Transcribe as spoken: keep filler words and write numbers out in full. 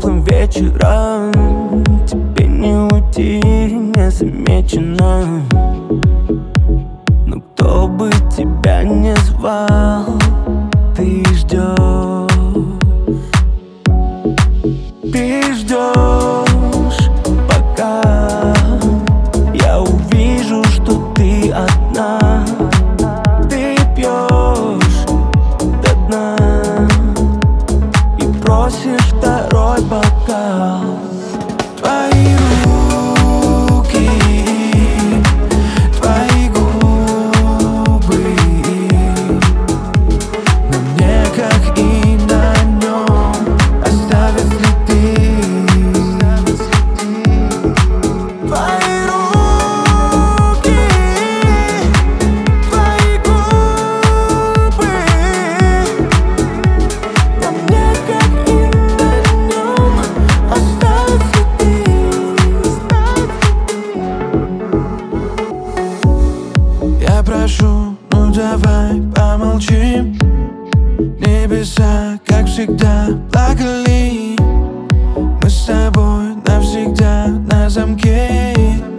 теплым вечером тебе не уйти незамеченно. Но кто бы тебя не звал, ты ждешь. Ты ждешь, пока я увижу, что ты одна. Ты пьешь до дна и просишь второй бокал. Твои руки, твои губы на мне, как и на нем, оставят следы. Твои руки, твои губы на мне, как и на нем, оставят следы. Я прошу, ну давай помолчим. Небеса, как всегда, плакали. Мы с тобой навсегда на замке.